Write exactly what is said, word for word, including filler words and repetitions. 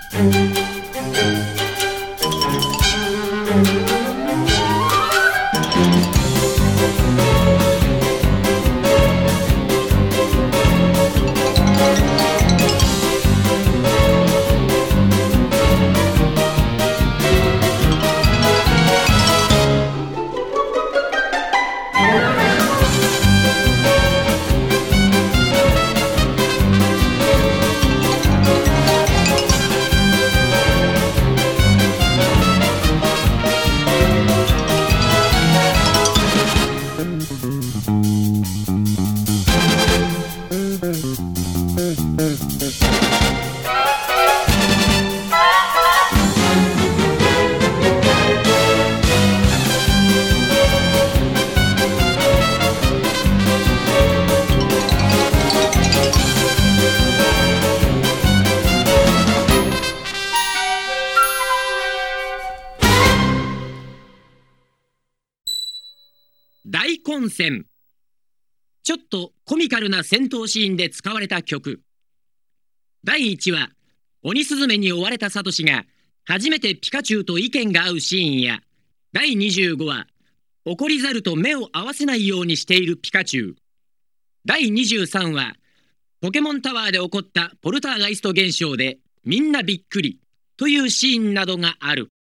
大混戦。ちょっとコミカルな戦闘シーンで使われた曲。だいいちわ、鬼スズメに追われたサトシが初めてピカチュウと意見が合うシーンや、だいにじゅうごわ、怒り猿と目を合わせないようにしているピカチュウ。だいにじゅうさんわ、ポケモンタワーで起こったポルターガイスト現象でみんなびっくりというシーンなどがある。